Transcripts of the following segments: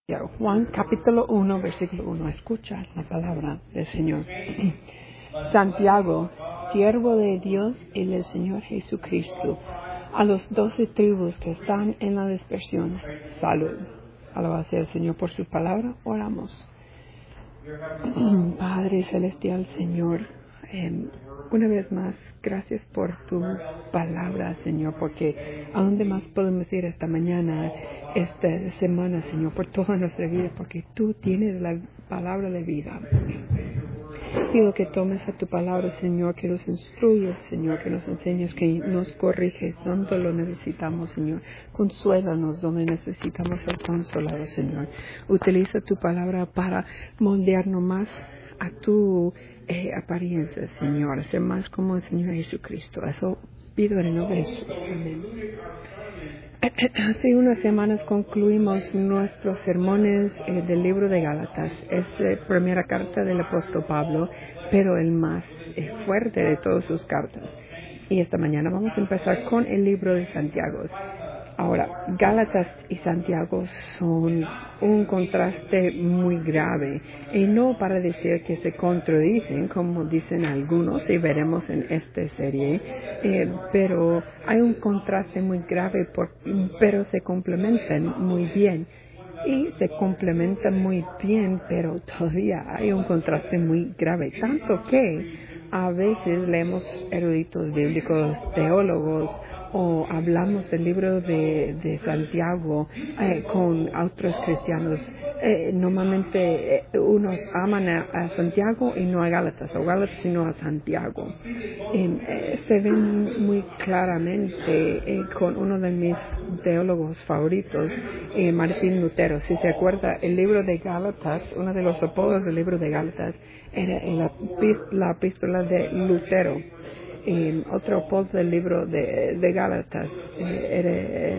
Juan capítulo 1, versículo 1. Escucha la palabra del Señor. Santiago, siervo de Dios y del Señor Jesucristo, a los 12 tribus que están en la dispersión, salud. Alabado sea el Señor por su palabra. Oramos. Padre celestial, Señor, una vez más, gracias por tu palabra, Señor, porque ¿a dónde más podemos ir esta mañana, esta semana, Señor, por toda nuestra vida? Porque tú tienes la palabra de vida. Pido que tomes a tu palabra, Señor, que nos instruyes, Señor, que nos enseñes, que nos corriges donde lo necesitamos, Señor. Consuélanos donde necesitamos ser consolados, Señor. Utiliza tu palabra para moldearnos más a tu apariencia, Señor, a ser más como el Señor Jesucristo. Eso pido en el nombre de Jesús. Amén. Hace unas semanas concluimos nuestros sermones del libro de Gálatas. Es la primera carta del apóstol Pablo, pero el más fuerte de todas sus cartas. Y esta mañana vamos a empezar con el libro de Santiago. Ahora, Gálatas y Santiago son un contraste muy grave, y no para decir que se contradicen, como dicen algunos, y veremos en esta serie, pero hay un contraste muy grave, pero se complementan muy bien. Y se complementan muy bien, pero todavía hay un contraste muy grave, tanto que a veces leemos eruditos bíblicos, teólogos, o hablamos del libro de Santiago con otros cristianos. Normalmente unos aman a Santiago y no a Gálatas, o Gálatas y no a Santiago. Se ven muy claramente con uno de mis teólogos favoritos, Martín Lutero. Si se acuerda, el libro de Gálatas, uno de los apodos del libro de Gálatas, era la epístola de Lutero. Otro apodo del libro de Gálatas era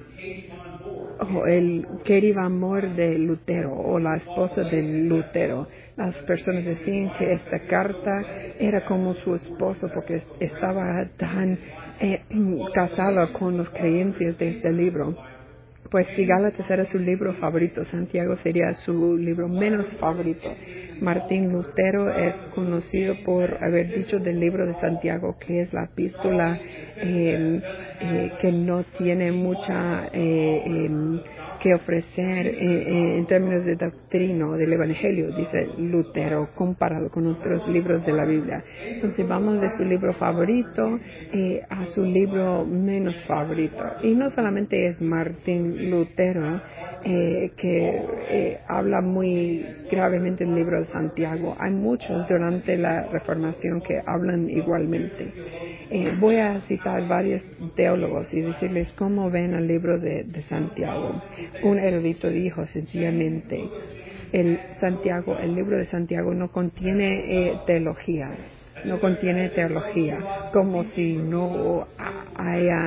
el querido amor de Lutero, o la esposa de Lutero. Las personas decían que esta carta era como su esposo porque estaba tan casada con los creyentes de este libro. Pues si Gálatas era su libro favorito, Santiago sería su libro menos favorito. Martín Lutero es conocido por haber dicho del libro de Santiago que es la epístola que no tiene mucha que ofrecer en términos de doctrina del Evangelio, dice Lutero, comparado con otros libros de la Biblia. Entonces vamos de su libro favorito a su libro menos favorito. Y no solamente es Martín Lutero que habla muy gravemente del libro de Santiago. Hay muchos durante la Reformación que hablan igualmente. Voy a citar varios teólogos y decirles cómo ven el libro de Santiago. Un erudito dijo sencillamente, el libro de Santiago no contiene teología. No contiene teología, como si no haya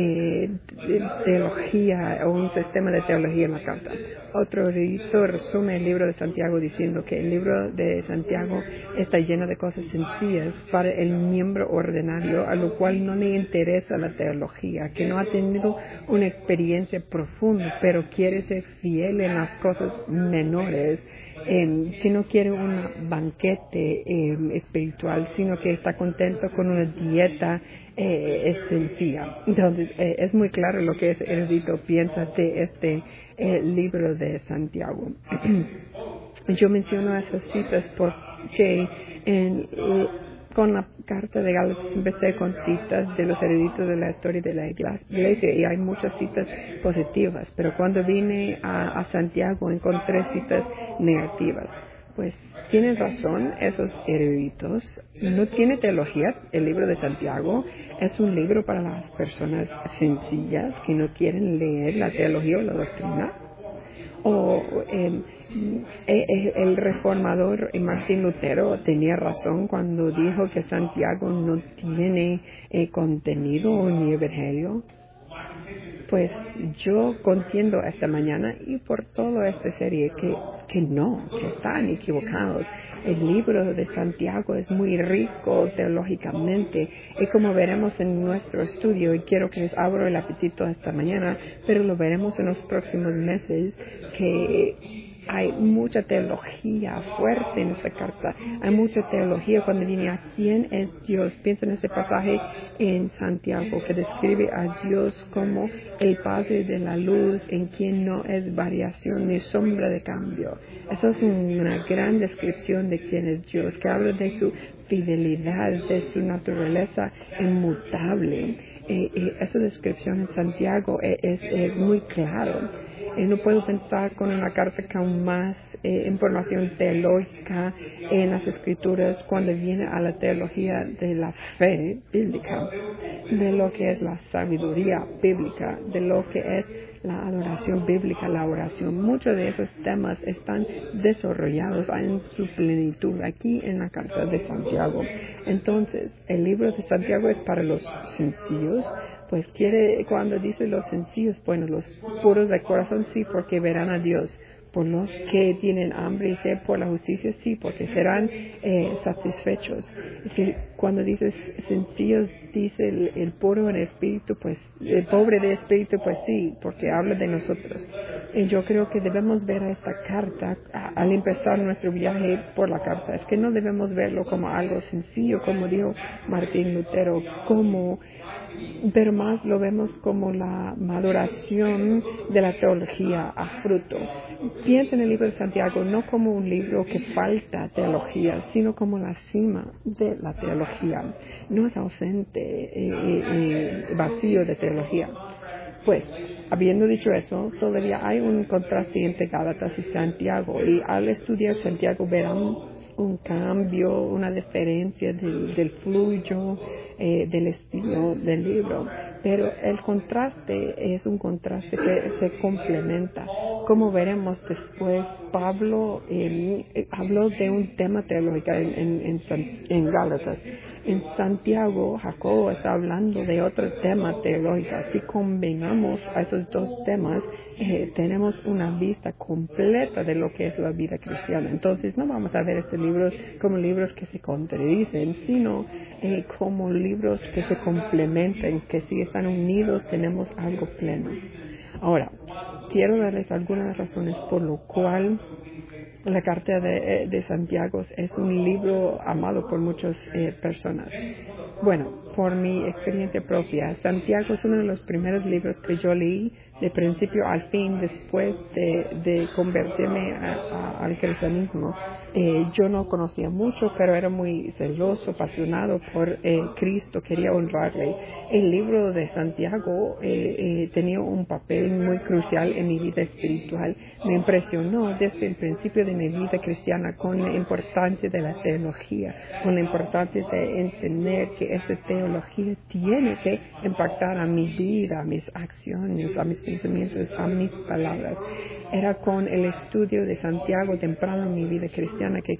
teología o un sistema de teología en la carta. Otro erudito resume el libro de Santiago diciendo que el libro de Santiago está lleno de cosas sencillas para el miembro ordinario, a lo cual no le interesa la teología, que no ha tenido una experiencia profunda, pero quiere ser fiel en las cosas menores. Que no quiere un banquete espiritual, sino que está contento con una dieta sencilla. Entonces, es muy claro lo que ese erudito piensa de este libro de Santiago. Yo menciono esas citas porque con la carta de Gálatas empecé con citas de los eruditos de la historia de la iglesia, y hay muchas citas positivas, pero cuando vine a Santiago encontré citas negativas. Pues tienen razón esos eruditos. No tiene teología. El libro de Santiago es un libro para las personas sencillas que no quieren leer la teología o la doctrina. El reformador Martín Lutero tenía razón cuando dijo que Santiago no tiene contenido ni evangelio. Pues yo contiendo esta mañana y por toda esta serie que están equivocados. El libro de Santiago es muy rico teológicamente y como veremos en nuestro estudio, y quiero que les abro el apetito esta mañana, pero lo veremos en los próximos meses, que hay mucha teología fuerte en esta carta. Hay mucha teología cuando viene a quién es Dios. Piensa en ese pasaje en Santiago que describe a Dios como el Padre de la luz, en quien no es variación ni sombra de cambio. Eso es una gran descripción de quién es Dios, que habla de su fidelidad, de su naturaleza inmutable. Esa descripción en Santiago es muy claro. No puedo pensar con una carta con más información teológica en las escrituras cuando viene a la teología de la fe bíblica, de lo que es la sabiduría bíblica, de lo que es la adoración bíblica, la oración. Muchos de esos temas están desarrollados en su plenitud aquí en la carta de Santiago. Entonces, el libro de Santiago es para los sencillos. Pues cuando dice los sencillos, bueno, los puros de corazón sí, porque verán a Dios. Por los que tienen hambre y sed por la justicia, sí, porque serán satisfechos. Cuando dices sencillos, dice el puro en espíritu, pues el pobre de espíritu, pues sí, porque habla de nosotros. Y yo creo que debemos ver a esta carta al empezar nuestro viaje por la carta. Es que no debemos verlo como algo sencillo, como dijo Martín Lutero, pero más lo vemos como la maduración de la teología a fruto. Piensa en el libro de Santiago no como un libro que falta teología, sino como la cima de la teología. No es ausente, vacío de teología. Pues, habiendo dicho eso, todavía hay un contraste entre Gálatas y Santiago, y al estudiar Santiago verán un cambio, una diferencia del fluyo, del estilo del libro. Pero el contraste es un contraste que se complementa. Como veremos después, Pablo habló de un tema teológico en Gálatas. En Santiago, Jacobo está hablando de otro tema teológico. Si combinamos a esos dos temas, tenemos una vista completa de lo que es la vida cristiana. Entonces, no vamos a ver estos libros como libros que se contradicen, sino como libros que se complementan, que si están unidos tenemos algo pleno. Ahora, quiero darles algunas razones por lo cual la carta de Santiago es un libro amado por muchas personas. Bueno, por mi experiencia propia, Santiago es uno de los primeros libros que yo leí de principio al fin después de convertirme al cristianismo. Yo no conocía mucho, pero era muy celoso, apasionado por Cristo, quería honrarle. El libro de Santiago tenía un papel muy crucial en mi vida espiritual. Me impresionó desde el principio de mi vida cristiana con la importancia de la teología, con la importancia de entender que esta teología tiene que impactar a mi vida, a mis acciones, a mis pensamientos, a mis palabras. Era con el estudio de Santiago temprano en mi vida cristiana que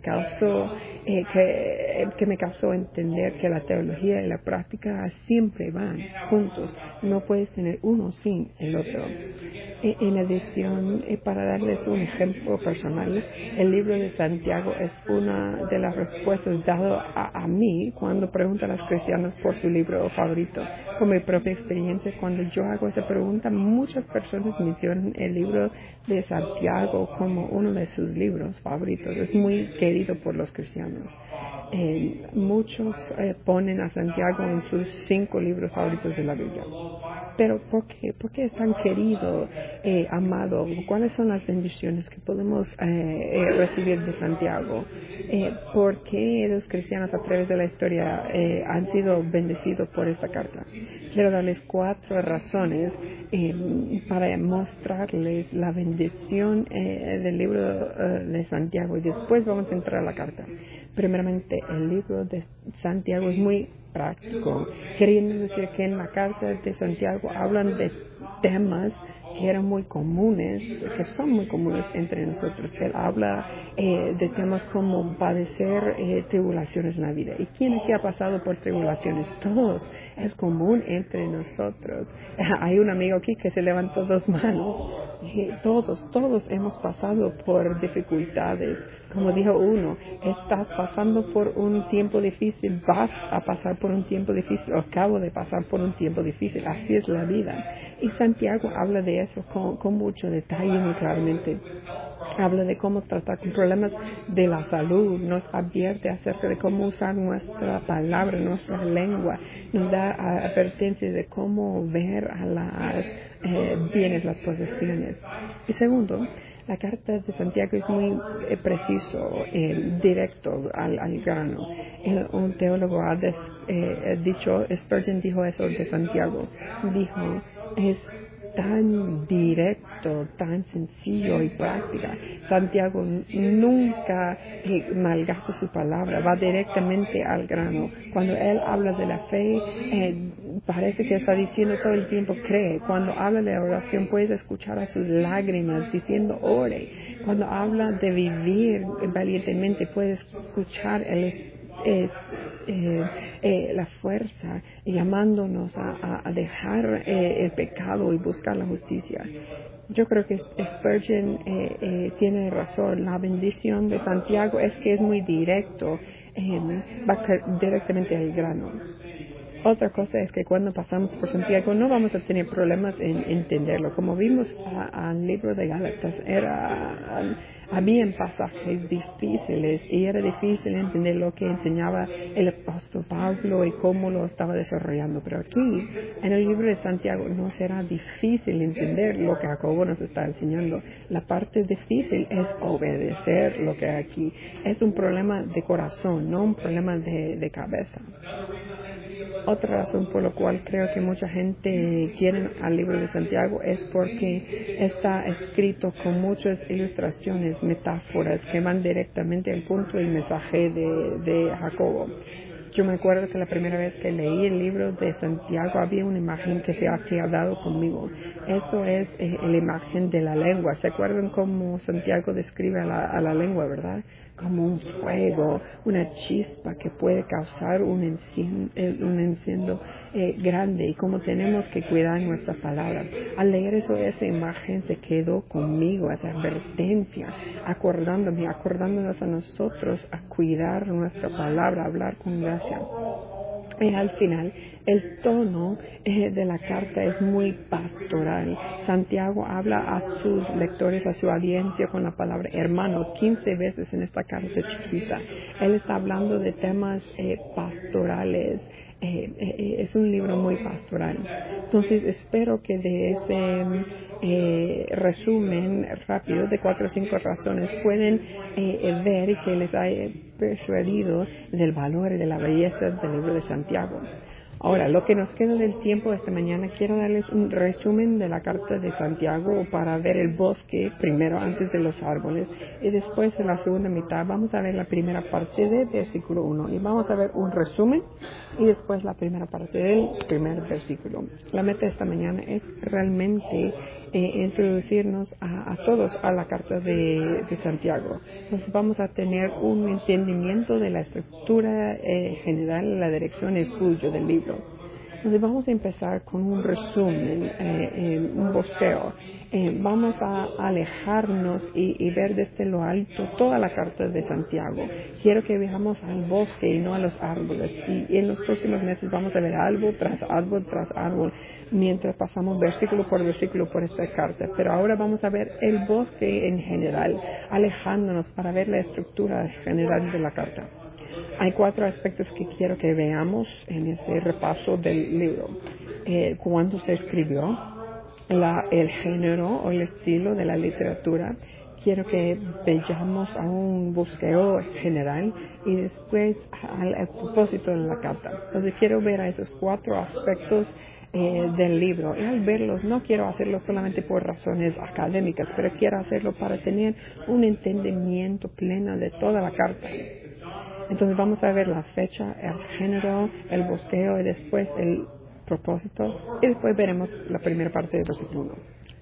me causó entender que la teología y la práctica siempre van juntos. No puedes tener uno sin el otro. En adición, para darles un ejemplo personal, el libro de Santiago es una de las respuestas dadas a mí cuando preguntan a los cristianos por su libro favorito. Con mi propia experiencia, cuando yo hago esa pregunta, muchas personas mencionan el libro de Santiago como uno de sus libros favoritos. Es muy querido por los cristianos. Muchos ponen a Santiago en sus 5 libros favoritos de la Biblia. Pero ¿por qué? ¿Por qué es tan querido, amado? ¿Cuáles son las bendiciones que podemos recibir de Santiago? ¿Por qué los cristianos a través de la historia han sido bendecidos por esta carta? Quiero darles 4 razones para mostrarles la bendición del libro de Santiago y después vamos a entrar a la carta. Primeramente, el libro de Santiago es muy práctico, queriendo decir que en la carta de Santiago hablan de temas que eran muy comunes, que son muy comunes entre nosotros. Él habla de temas como padecer tribulaciones en la vida. ¿Y quién aquí ha pasado por tribulaciones? Todos. Es común entre nosotros. Hay un amigo aquí que se levantó dos manos. Todos hemos pasado por dificultades. Como dijo uno, estás pasando por un tiempo difícil, vas a pasar por un tiempo difícil, o acabo de pasar por un tiempo difícil, así es la vida. Y Santiago habla de eso con mucho detalle, muy claramente. Habla de cómo tratar con problemas de la salud, nos advierte acerca de cómo usar nuestra palabra, nuestra lengua, nos da advertencias de cómo ver a las bienes, las posesiones. Y segundo, la carta de Santiago es muy preciso, directo al grano. Un teólogo ha dicho, Spurgeon dijo eso de Santiago, dijo, es tan directo, tan sencillo y práctica. Santiago nunca malgasta su palabra, va directamente al grano. Cuando él habla de la fe, parece que está diciendo todo el tiempo, cree. Cuando habla de la oración, puedes escuchar a sus lágrimas diciendo, ore. Cuando habla de vivir valientemente, puedes escuchar la fuerza llamándonos a dejar el pecado y buscar la justicia. Yo creo que Spurgeon tiene razón. La bendición de Santiago es que es muy directo, va directamente al grano. Otra cosa es que cuando pasamos por Santiago no vamos a tener problemas en entenderlo. Como vimos al libro de Gálatas, habían pasajes difíciles y era difícil entender lo que enseñaba el apóstol Pablo y cómo lo estaba desarrollando. Pero aquí, en el libro de Santiago, no será difícil entender lo que Jacobo nos está enseñando. La parte difícil es obedecer lo que hay aquí. Es un problema de corazón, no un problema de cabeza. Otra razón por la cual creo que mucha gente quiere al libro de Santiago es porque está escrito con muchas ilustraciones, metáforas que van directamente al punto del mensaje de Jacobo. Yo me acuerdo que la primera vez que leí el libro de Santiago había una imagen que se ha quedado conmigo. Eso es la imagen de la lengua. ¿Se acuerdan cómo Santiago describe a la lengua, verdad? Como un fuego, una chispa que puede causar un enciendo grande, y cómo tenemos que cuidar nuestra palabra. Al leer esa imagen se quedó conmigo, esa advertencia, acordándonos a nosotros a cuidar nuestra palabra, a hablar con gracia. Y al final, el tono de la carta es muy pastoral. Santiago habla a sus lectores, a su audiencia con la palabra hermano 15 veces en esta carta chiquita. Él está hablando de temas pastorales. Es un libro muy pastoral. Entonces, espero que de ese resumen rápido de 4 o 5 razones pueden ver y que les haya persuadido del valor y de la belleza del libro de Santiago. Ahora, lo que nos queda del tiempo esta mañana, quiero darles un resumen de la carta de Santiago para ver el bosque primero antes de los árboles, y después en la segunda mitad vamos a ver la primera parte del versículo 1 y vamos a ver un resumen y después la primera parte del primer versículo. La meta de esta mañana es realmente introducirnos a todos a la carta de Santiago. Entonces vamos a tener un entendimiento de la estructura general, la dirección y el flujo del libro. Entonces vamos a empezar con un resumen, un bosqueo. Vamos a alejarnos y ver desde lo alto toda la carta de Santiago. Quiero que veamos al bosque y no a los árboles. Y en los próximos meses vamos a ver árbol tras árbol tras árbol, mientras pasamos versículo por versículo por esta carta. Pero ahora vamos a ver el bosque en general, alejándonos para ver la estructura general de la carta. Hay 4 aspectos que quiero que veamos en ese repaso del libro. Cuándo se escribió, el género o el estilo de la literatura. Quiero que veamos a un bosqueo general y después al propósito de la carta. Entonces quiero ver a esos 4 aspectos del libro, y al verlos no quiero hacerlo solamente por razones académicas, pero quiero hacerlo para tener un entendimiento pleno de toda la carta. Entonces vamos a ver la fecha, el género, el bosqueo y después el propósito, y después veremos la primera parte del versículo 1.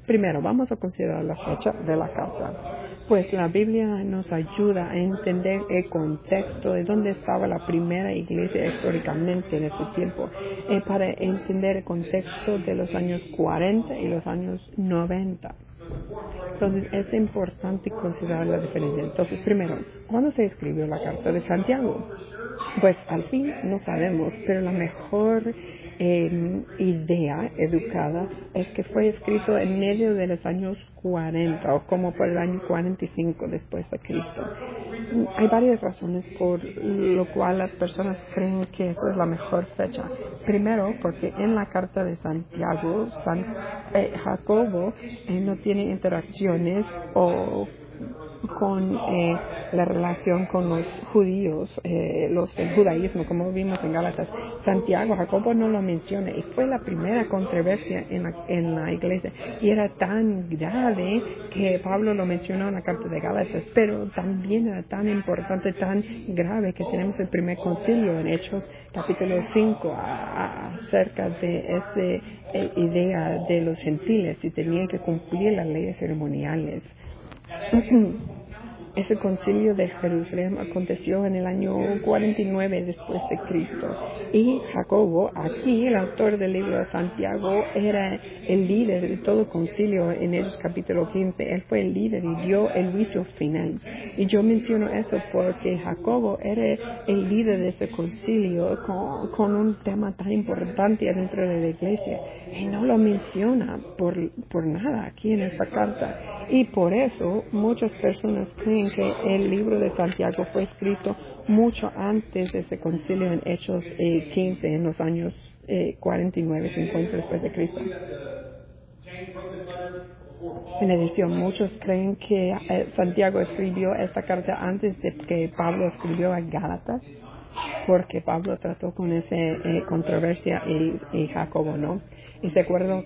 primero vamos a considerar la fecha de la carta. Pues la Biblia nos ayuda a entender el contexto de dónde estaba la primera iglesia históricamente en ese tiempo, para entender el contexto de los años 40 y los años 90. Entonces es importante considerar la diferencia. Entonces, primero, ¿cuándo se escribió la carta de Santiago? Pues al fin no sabemos, pero la mejor idea educada es que fue escrito en medio de los años 40 o como por el año 45 después de Cristo. Hay varias razones por lo cual las personas creen que eso es la mejor fecha. Primero, porque en la carta de Santiago, Jacobo no tiene interacciones o con la relación con los judíos, el judaísmo, como vimos en Gálatas. Santiago, Jacobo no lo menciona y fue la primera controversia en la iglesia y era tan grave que Pablo lo mencionó en la carta de Gálatas, pero también era tan importante, tan grave que tenemos el primer concilio en Hechos capítulo 5 acerca de esa idea de los gentiles y tenían que cumplir las leyes ceremoniales. Ese concilio de Jerusalén aconteció en el año 49 después de Cristo. Y Jacobo, aquí el autor del libro de Santiago, era el líder de todo concilio en el capítulo 15. Él fue el líder y dio el juicio final. Y yo menciono eso porque Jacobo era el líder de ese concilio con un tema tan importante dentro de la iglesia. Y no lo menciona por nada aquí en esta carta. Y por eso muchas personas creen que el libro de Santiago fue escrito mucho antes de ese concilio en Hechos 15, en los años 49, 50 después de Cristo. En adición, muchos creen que Santiago escribió esta carta antes de que Pablo escribió a Gálatas, porque Pablo trató con esa controversia y Jacobo no. Y se acuerdan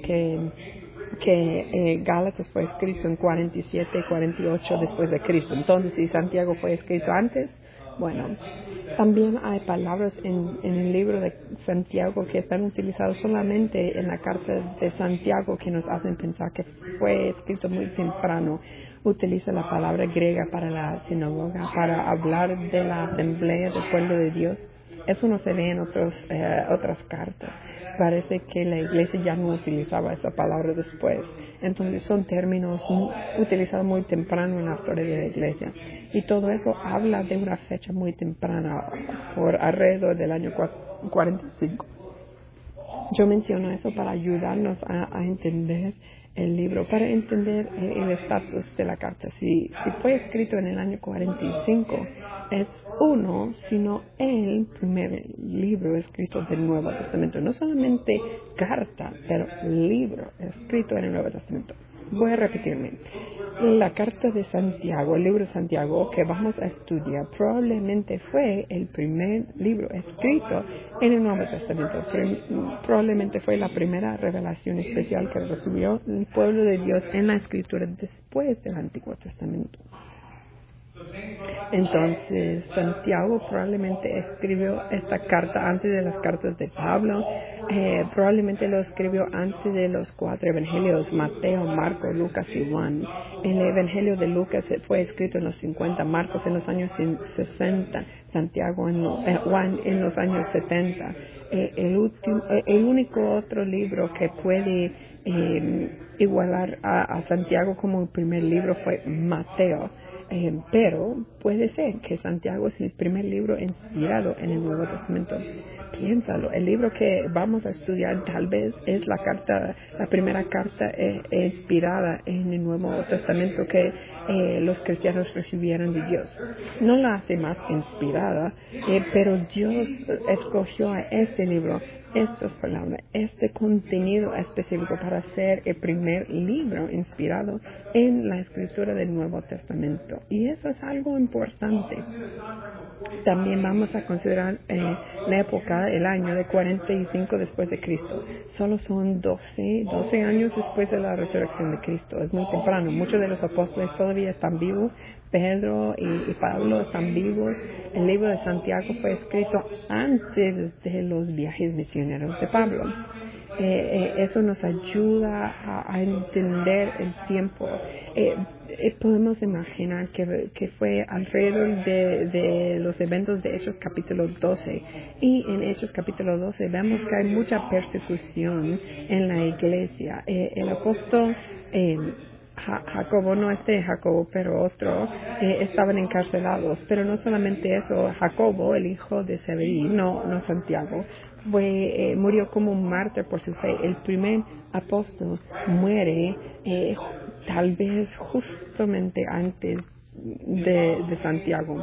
que Gálatas fue escrito en 47 y 48 después de Cristo. Entonces, si Santiago fue escrito antes, bueno, también hay palabras en el libro de Santiago que están utilizadas solamente en la carta de Santiago que nos hacen pensar que fue escrito muy temprano. Utiliza la palabra griega para la sinagoga, para hablar de la asamblea del pueblo de Dios. Eso no se ve en otras cartas. Parece que la iglesia ya no utilizaba esa palabra después. Entonces son términos utilizados muy temprano en la historia de la iglesia. Y todo eso habla de una fecha muy temprana, por alrededor del año 45. Yo menciono eso para ayudarnos a entender el libro, para entender el estatus de la carta. Si fue escrito en el año 45, es uno, sino el primer libro escrito del Nuevo Testamento. No solamente carta, pero libro escrito en el Nuevo Testamento. Voy a repetirme. La carta de Santiago, el libro de Santiago que vamos a estudiar, probablemente fue el primer libro escrito en el Nuevo Testamento. Probablemente fue la primera revelación especial que recibió el pueblo de Dios en la Escritura después del Antiguo Testamento. Entonces, Santiago probablemente escribió esta carta antes de las cartas de Pablo. Probablemente lo escribió antes de los 4 evangelios, Mateo, Marcos, Lucas y Juan. El evangelio de Lucas fue escrito en los 50, Marcos en los años 60, Juan en los años 70. El único otro libro que puede igualar a Santiago como el primer libro fue Mateo. Pero puede ser que Santiago es el primer libro inspirado en el Nuevo Testamento. Piénsalo, el libro que vamos a estudiar tal vez es la primera carta inspirada en el Nuevo Testamento que los cristianos recibieron de Dios. No la hace más inspirada, pero Dios escogió a este libro, estas palabras, este contenido específico para ser el primer libro inspirado en la escritura del Nuevo Testamento. Y eso es algo importante. También vamos a considerar la época, el año de 45 después de Cristo. Solo son 12 años después de la resurrección de Cristo. Es muy temprano. Muchos de los apóstoles todavía están vivos. Pedro y Pablo están vivos. El libro de Santiago fue escrito antes de los viajes misioneros de Pablo. Eso nos ayuda a entender el tiempo. Podemos imaginar que fue alrededor de los eventos de Hechos capítulo 12. Y en Hechos capítulo 12 vemos que hay mucha persecución en la iglesia. El apóstol Jacobo, no Jacobo, pero otro, estaban encarcelados. Pero no solamente eso, Jacobo, el hijo de Zebedí, no Santiago, murió como un mártir por su fe. El primer apóstol muere tal vez justamente antes de Santiago.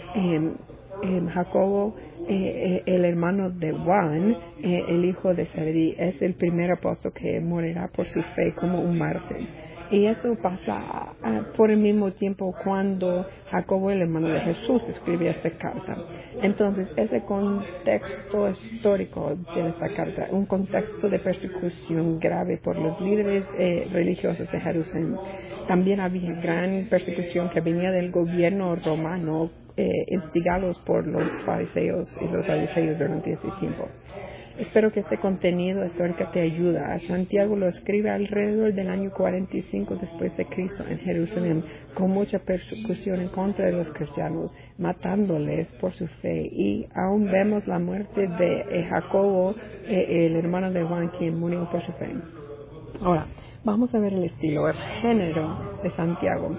Jacobo, el hermano de Juan, el hijo de Zebedí, es el primer apóstol que morirá por su fe como un mártir. Y eso pasa por el mismo tiempo cuando Jacobo, el hermano de Jesús, escribió esta carta. Entonces, ese contexto histórico de esta carta, un contexto de persecución grave por los líderes religiosos de Jerusalén. También había gran persecución que venía del gobierno romano, instigados por los fariseos y los saduceos durante ese tiempo. Espero que este contenido histórico te ayude. Santiago lo escribe alrededor del año 45 después de Cristo en Jerusalén, con mucha persecución en contra de los cristianos, matándoles por su fe. Y aún vemos la muerte de Jacobo, el hermano de Juan, quien murió por su fe. Ahora, vamos a ver el estilo, el género de Santiago.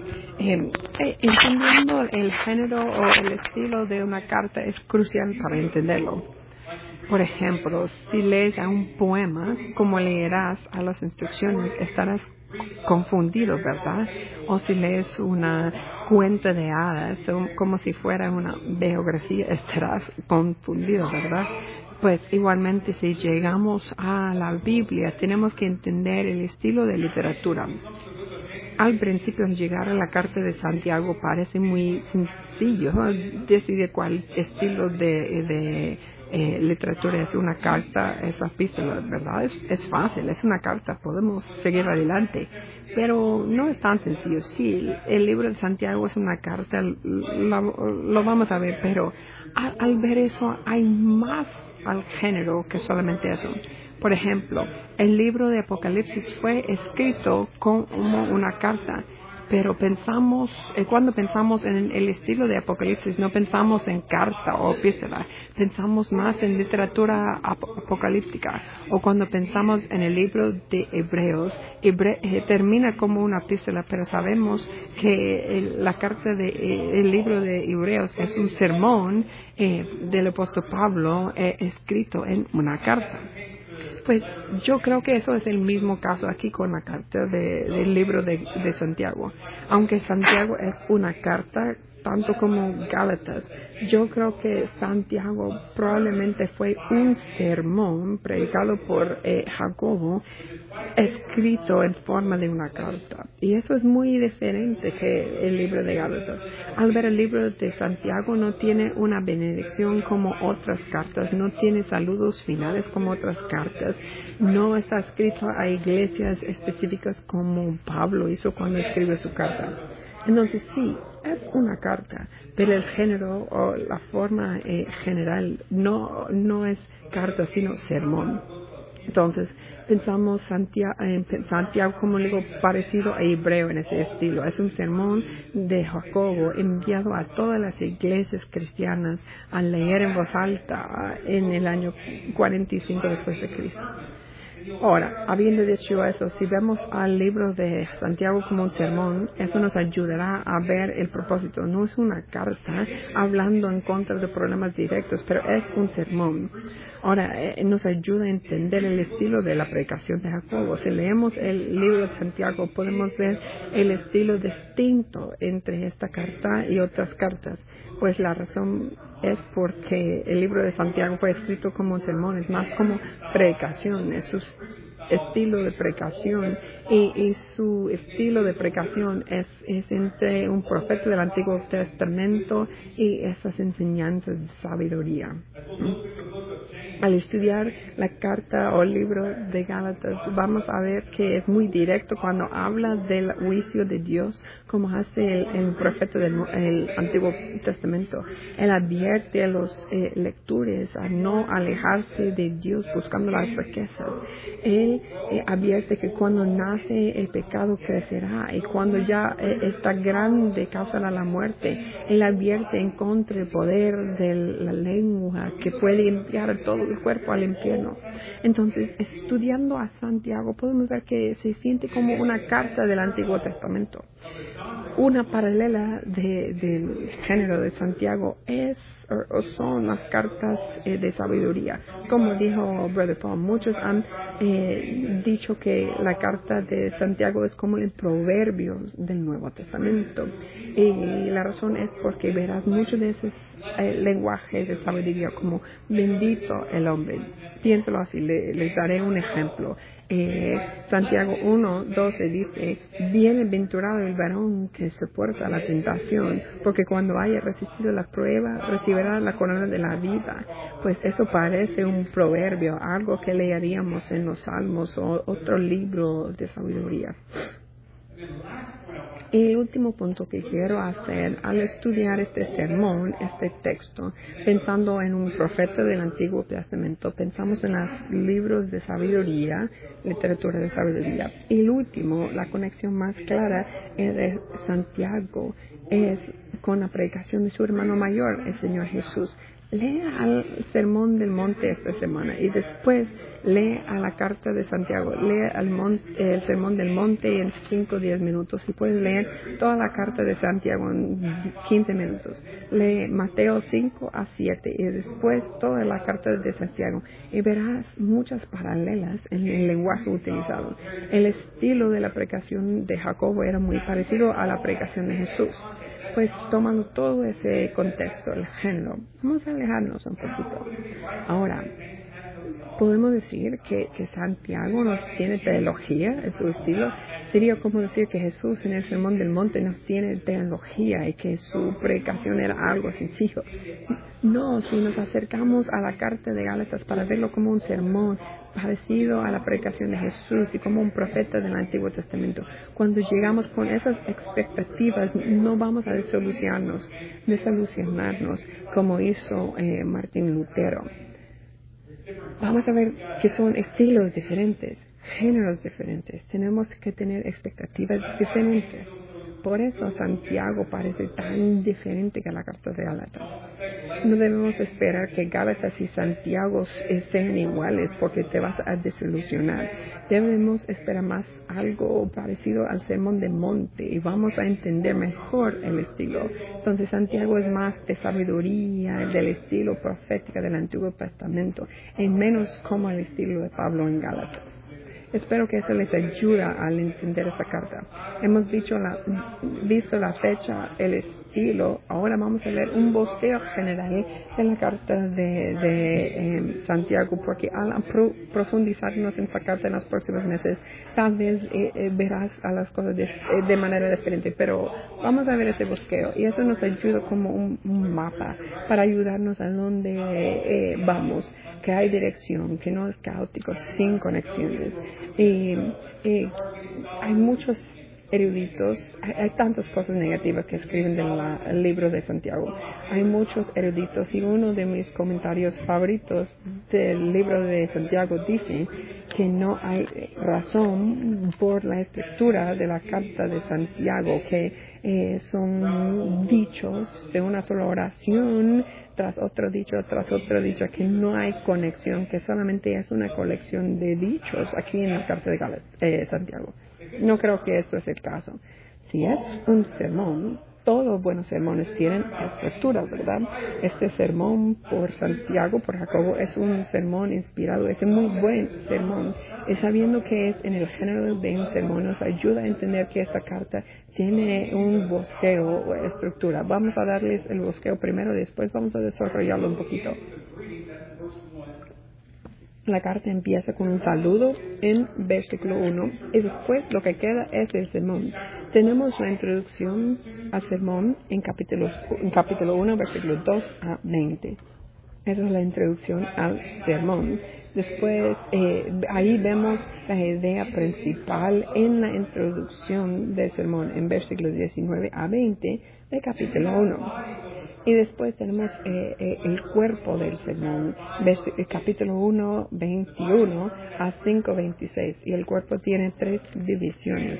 Entendiendo el género o el estilo de una carta es crucial para entenderlo. Por ejemplo, si lees a un poema, como leerás a las instrucciones, estarás confundido, ¿verdad? O si lees una cuenta de hadas, como si fuera una biografía, estarás confundido, ¿verdad? Pues igualmente si llegamos a la Biblia, tenemos que entender el estilo de literatura. Al principio, al llegar a la carta de Santiago, parece muy sencillo decidir cuál estilo de literatura es una carta, es la epístola, ¿verdad? Es fácil, es una carta, podemos seguir adelante. Pero no es tan sencillo. Sí, el libro de Santiago es una carta, lo vamos a ver, pero al ver eso hay más al género que solamente eso. Por ejemplo, el libro de Apocalipsis fue escrito como una carta, pero cuando pensamos en el estilo de Apocalipsis, no pensamos en carta o epístola, pensamos más en literatura apocalíptica. O cuando pensamos en el libro de Hebreos, termina como una epístola, pero sabemos que la carta el libro de Hebreos es un sermón del apóstol Pablo escrito en una carta. Pues yo creo que eso es el mismo caso aquí con la carta del libro de Santiago. Aunque Santiago es una carta, tanto como Gálatas, yo creo que Santiago probablemente fue un sermón predicado por Jacobo, escrito en forma de una carta. Y eso es muy diferente que el libro de Gálatas. Al ver el libro de Santiago, no tiene una benedicción como otras cartas, no tiene saludos finales como otras cartas, no está escrito a iglesias específicas como Pablo hizo cuando escribe su carta. Entonces sí, es una carta, pero el género o la forma general no es carta, sino sermón. Entonces, pensamos Santiago como algo parecido a Hebreo en ese estilo. Es un sermón de Jacobo enviado a todas las iglesias cristianas a leer en voz alta en el año 45 después de Cristo. Ahora, habiendo dicho eso, si vemos al libro de Santiago como un sermón, eso nos ayudará a ver el propósito. No es una carta hablando en contra de problemas directos, pero es un sermón. Ahora, nos ayuda a entender el estilo de la predicación de Jacobo. Si leemos el libro de Santiago, podemos ver el estilo distinto entre esta carta y otras cartas. Pues la razón es porque el libro de Santiago fue escrito como un sermón, es más como predicación, es su estilo de predicación y su estilo de predicación es entre un profeta del Antiguo Testamento y esas enseñanzas de sabiduría. Al estudiar la carta o el libro de Gálatas, vamos a ver que es muy directo cuando habla del juicio de Dios, como hace el profeta del Antiguo Testamento. Él advierte a los lectores a no alejarse de Dios buscando las riquezas. Él advierte que cuando nace el pecado crecerá, y cuando ya está grande causará la muerte. Él advierte en contra del poder de la lengua que puede enviar todo el cuerpo al infierno. Entonces, estudiando a Santiago, podemos ver que se siente como una carta del Antiguo Testamento. Una paralela del género de Santiago o son las cartas de sabiduría. Como dijo Brother Paul, muchos han dicho que la carta de Santiago es como el Proverbios del Nuevo Testamento. Y la razón es porque verás muchos de esos lenguajes de sabiduría como bendito el hombre. Piénselo así, les daré un ejemplo. Santiago 1:12 dice: bienaventurado el varón que soporta la tentación, porque cuando haya resistido la prueba recibirá la corona de la vida. Pues eso parece un proverbio, algo que leeríamos en los Salmos o otro libro de sabiduría. El último punto que quiero hacer al estudiar este sermón, este texto, pensando en un profeta del Antiguo Testamento, pensamos en los libros de sabiduría, literatura de sabiduría. Y el último, la conexión más clara de Santiago es con la predicación de su hermano mayor, el Señor Jesús. Lea el Sermón del Monte esta semana y después lee a la carta de Santiago. Lee el Sermón del Monte en 5 o 10 minutos y puedes leer toda la carta de Santiago en 15 minutos. Lee Mateo 5-7 y después toda la carta de Santiago y verás muchas paralelas en el lenguaje utilizado. El estilo de la predicación de Jacobo era muy parecido a la predicación de Jesús. Pues tomando todo ese contexto, el género, vamos a alejarnos un poquito. Ahora, podemos decir que Santiago nos tiene teología en su estilo. Sería como decir que Jesús en el Sermón del Monte nos tiene teología y que su predicación era algo sencillo. No, si nos acercamos a la carta de Gálatas para verlo como un sermón parecido a la predicación de Jesús y como un profeta del Antiguo Testamento, cuando llegamos con esas expectativas no vamos a desilusionarnos como hizo Martín Lutero. Vamos a ver que son estilos diferentes, géneros diferentes. Tenemos que tener expectativas diferentes. Por eso Santiago parece tan diferente que la carta de Gálatas. No debemos esperar que Gálatas y Santiago sean iguales porque te vas a desilusionar. Debemos esperar más algo parecido al Sermón del Monte y vamos a entender mejor el estilo. Entonces Santiago es más de sabiduría, del estilo profético del Antiguo Testamento, y menos como el estilo de Pablo en Gálatas. Espero que eso les ayude al entender esta carta. Hemos visto la fecha, el estilo. Ahora vamos a ver un bosqueo general de la carta de Santiago, porque al profundizarnos en esta carta en los próximos meses, tal vez verás a las cosas de manera diferente. Pero vamos a ver ese bosqueo y eso nos ayuda como un mapa para ayudarnos a dónde vamos, que hay dirección, que no es caótico, sin conexiones. Hay muchos eruditos, hay tantas cosas negativas que escriben del libro de Santiago. Hay muchos eruditos y uno de mis comentarios favoritos del libro de Santiago dice que no hay razón por la estructura de la carta de Santiago, que son dichos de una sola oración tras otro dicho, que no hay conexión, que solamente es una colección de dichos aquí en la carta de Santiago. No creo que esto es el caso. Si es un sermón, todos los buenos sermones tienen estructuras, ¿verdad? Este sermón por Santiago, por Jacobo, es un sermón inspirado, es un muy buen sermón. Y sabiendo que es en el género de un sermón, nos ayuda a entender que esta carta tiene un bosqueo o estructura. Vamos a darles el bosqueo primero, después vamos a desarrollarlo un poquito. La carta empieza con un saludo en versículo 1 y después lo que queda es el sermón. Tenemos la introducción al sermón en capítulo 1, versículos 2 a 20. Esa es la introducción al sermón. Después, ahí vemos la idea principal en la introducción del sermón, en versículos 19 a 20 del capítulo 1. Y después tenemos el cuerpo del sermón, capítulo 1, 21 a 5, 26. Y el cuerpo tiene 3 divisiones.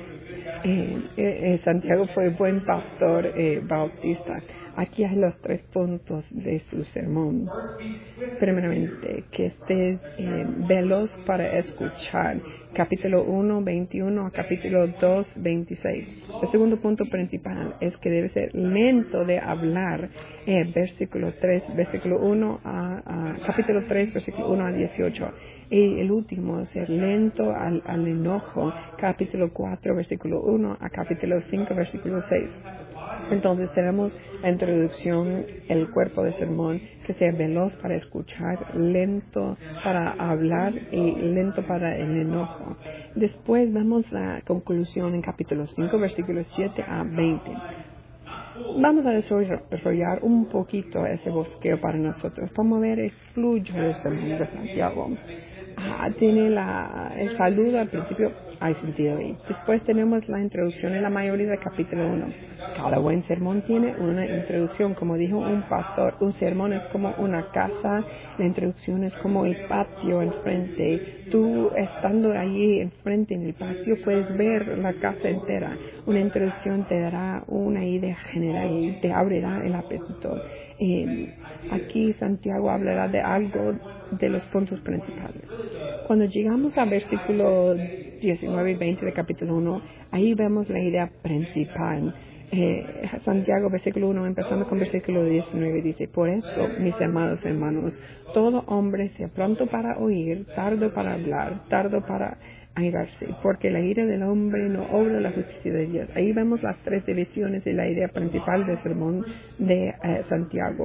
Santiago fue buen pastor bautista. Aquí hay los 3 puntos de su sermón. Primeramente, que estés veloz para escuchar. Capítulo 1, 21 a capítulo 2, 26. El segundo punto principal es que debe ser lento de hablar. Versículo 3, versículo 1 capítulo 3, versículo 1 a 18. Y el último, ser lento al enojo. Capítulo 4, versículo 1 a capítulo 5, versículo 6. Entonces tenemos la introducción, el cuerpo de sermón, que sea veloz para escuchar, lento para hablar y lento para el enojo. Después vamos a la conclusión en capítulo 5, versículos 7 a 20. Vamos a desarrollar un poquito ese bosqueo para nosotros. Vamos a ver el flujo del sermón de Santiago. Tiene el saludo al principio, hay sentido ahí. Después tenemos la introducción en la mayoría del capítulo 1. Cada buen sermón tiene una introducción, como dijo un pastor. Un sermón es como una casa, la introducción es como el patio enfrente. Tú estando allí enfrente en el patio puedes ver la casa entera. Una introducción te dará una idea general y te abrirá el apetito. Aquí Santiago hablará de algo de los puntos principales. Cuando llegamos al versículo 19 y 20 del capítulo 1, ahí vemos la idea principal. Santiago, versículo 1, empezando con versículo 19, dice: por eso, mis amados hermanos, todo hombre sea pronto para oír, tardo para hablar, tardo para airarse, porque la ira del hombre no obra la justicia de Dios. Ahí vemos las 3 divisiones y la idea principal del sermón de Santiago.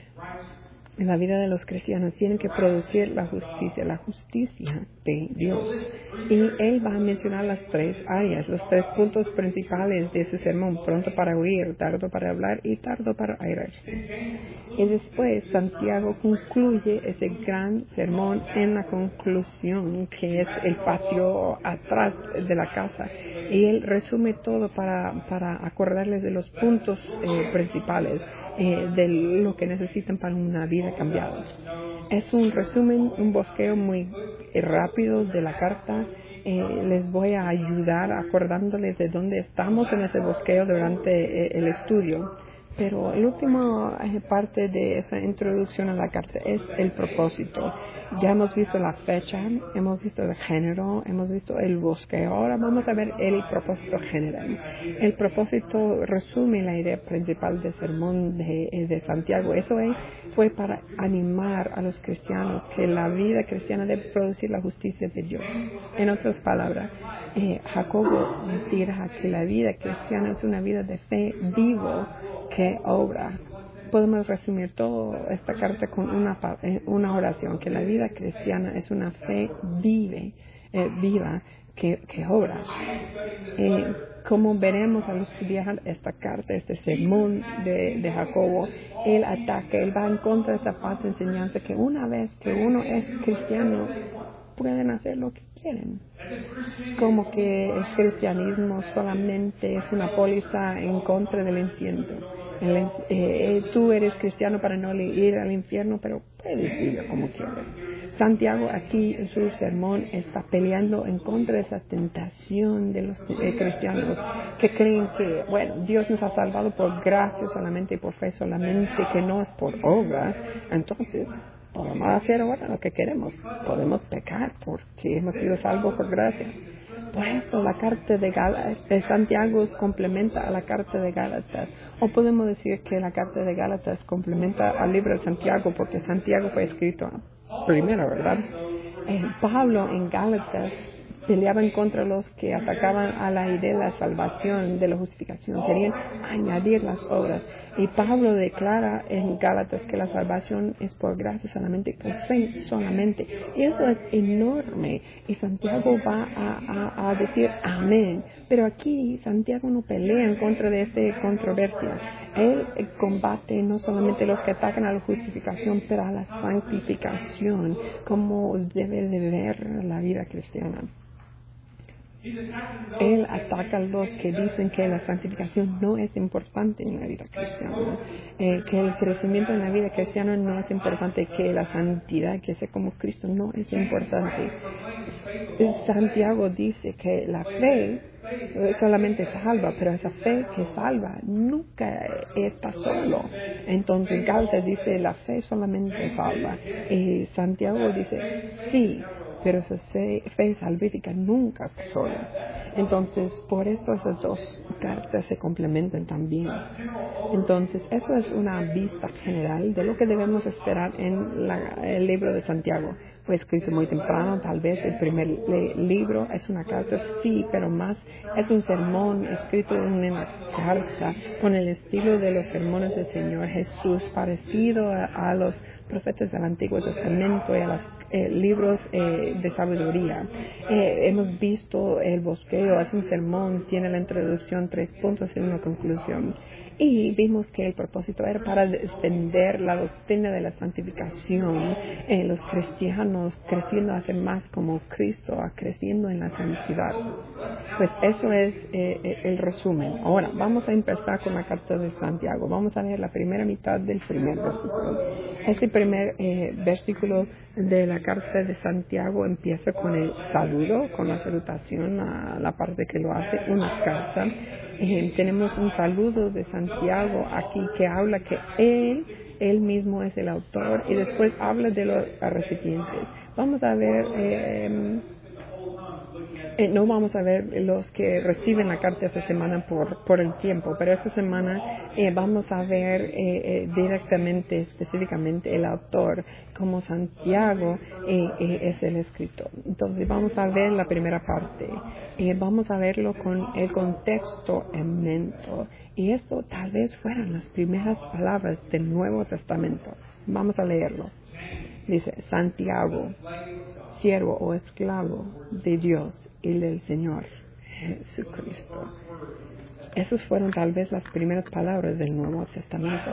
En la vida de los cristianos tienen que producir la justicia de Dios. Y él va a mencionar las 3 áreas, los 3 puntos principales de su sermón: pronto para oír, tardo para hablar y tardo para airarse. Y después Santiago concluye ese gran sermón en la conclusión, que es el patio atrás de la casa. Y él resume todo para acordarles de los puntos principales de lo que necesitan para una vida cambiada. Es un resumen, un bosqueo muy rápido de la carta. Les voy a ayudar acordándoles de dónde estamos en ese bosqueo durante el estudio. Pero la última parte de esa introducción a la carta es el propósito. Ya hemos visto la fecha, hemos visto el género, hemos visto el bosqueo. Ahora vamos a ver el propósito general. El propósito resume la idea principal del sermón de Santiago. Eso fue para animar a los cristianos que la vida cristiana debe producir la justicia de Dios. En otras palabras, Jacobo dirá que la vida cristiana es una vida de fe vivo que obra. Podemos resumir toda esta carta con una oración: que la vida cristiana es una fe viva que obra. Como veremos al estudiar esta carta, este sermón de Jacobo, él va en contra de esta falsa enseñanza que una vez que uno es cristiano pueden hacer lo que quieren. Como que el cristianismo solamente es una póliza en contra del infierno. Tú eres cristiano para no ir al infierno, pero puedes vivir como quieres. Santiago aquí en su sermón está peleando en contra de esa tentación de los cristianos que creen que, Dios nos ha salvado por gracia solamente y por fe solamente, que no es por obras. Entonces podemos hacer ahora lo que queremos. Podemos pecar porque hemos sido salvos por gracia. Por eso la carta de Santiago complementa a la carta de Gálatas. O podemos decir que la carta de Gálatas complementa al libro de Santiago, porque Santiago fue escrito primero, ¿verdad? Pablo en Gálatas peleaba en contra de los que atacaban a la idea de la salvación, de la justificación. Querían añadir las obras. Y Pablo declara en Gálatas que la salvación es por gracia solamente, por fe solamente. Y eso es enorme. Y Santiago va a decir amén. Pero aquí Santiago no pelea en contra de esta controversia. Él combate no solamente los que atacan a la justificación, pero a la santificación, como debe de ver la vida cristiana. Él ataca a los que dicen que la santificación no es importante en la vida cristiana, que el crecimiento en la vida cristiana no es importante, que la santidad, que sea como Cristo, no es importante. Santiago dice que la fe solamente salva, pero esa fe que salva nunca está solo. Entonces Gálatas dice la fe solamente salva, y Santiago dice sí, pero esa fe salvífica nunca está sola. Entonces, por eso esas dos cartas se complementan también. Entonces, eso es una vista general de lo que debemos esperar en el libro de Santiago. Fue escrito muy temprano, tal vez el primer libro es una carta, sí, pero más es un sermón escrito en una carta con el estilo de los sermones del Señor Jesús, parecido a los profetas del Antiguo Testamento y a los libros de sabiduría. Hemos visto el bosqueo, es un sermón, tiene la introducción, 3 puntos y una conclusión. Y vimos que el propósito era para extender la doctrina de la santificación en los cristianos, creciendo a ser más como Cristo, creciendo en la santidad. Pues eso es el resumen. Ahora, vamos a empezar con la carta de Santiago. Vamos a leer la primera mitad del primer versículo. Este primer versículo de la carta de Santiago empieza con el saludo, con la salutación a la parte que lo hace, una carta. Tenemos un saludo de Santiago aquí que habla que él mismo es el autor, y después habla de los recipientes. Vamos a ver, no vamos a ver los que reciben la carta esta semana por el tiempo, pero esta semana vamos a ver directamente, específicamente el autor, como Santiago es el escritor. Entonces vamos a ver la primera parte. Vamos a verlo con el contexto en mente. Y esto tal vez fueran las primeras palabras del Nuevo Testamento. Vamos a leerlo. Dice, Santiago, siervo o esclavo de Dios y del Señor Jesucristo. Esas fueron tal vez las primeras palabras del Nuevo Testamento.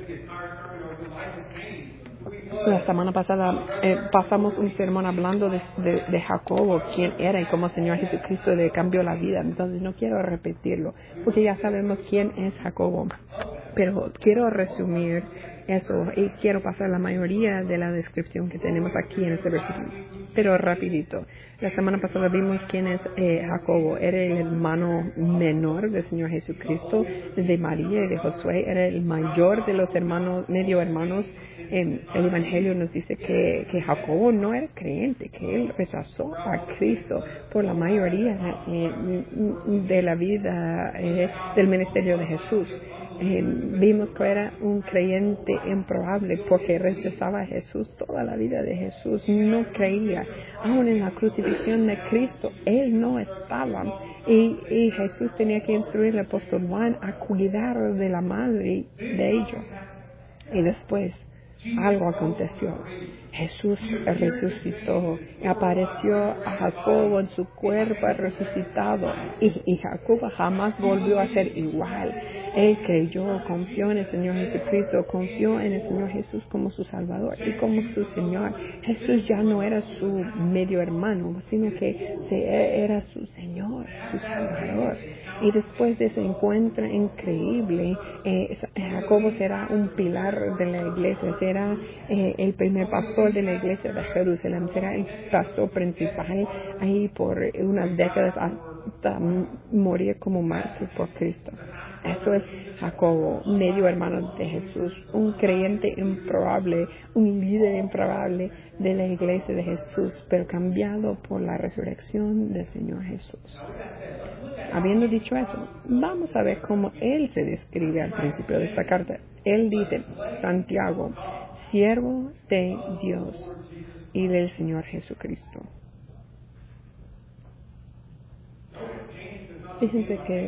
La semana pasada pasamos un sermón hablando de Jacobo, quién era y cómo el Señor Jesucristo le cambió la vida. Entonces no quiero repetirlo, porque ya sabemos quién es Jacobo. Pero quiero resumir eso y quiero pasar la mayoría de la descripción que tenemos aquí en este versículo. Pero rapidito. La semana pasada vimos quién es Jacobo. Era el hermano menor del Señor Jesucristo, de María y de Josué. Era el mayor de los hermanos, medio hermanos. El Evangelio nos dice que Jacobo no era creyente, que él rechazó a Cristo por la mayoría de la vida del ministerio de Jesús. Vimos que era un creyente improbable porque rechazaba a Jesús toda la vida de Jesús, no creía. Aún en la crucifixión de Cristo, él no estaba. Y Jesús tenía que instruir al apóstol Juan a cuidar de la madre de ellos. Y después algo aconteció. Jesús resucitó y apareció a Jacobo en su cuerpo resucitado, y Jacobo jamás volvió a ser igual. Él creyó, confió en el Señor Jesucristo, confió en el Señor Jesús como su Salvador y como su Señor. Jesús ya no era su medio hermano, sino que era su Señor, su Salvador. Y después de ese encuentro increíble, Jacobo será un pilar de la iglesia, será el primer pastor de la iglesia de Jerusalén, será el pastor principal ahí por unas décadas hasta morir como mártir por Cristo. Eso es Jacobo, medio hermano de Jesús, un creyente improbable, un líder improbable de la iglesia de Jesús, pero cambiado por la resurrección del Señor Jesús. Habiendo dicho eso, vamos a ver cómo él se describe al principio de esta carta. Él dice, Santiago, siervo de Dios y del Señor Jesucristo. Fíjense que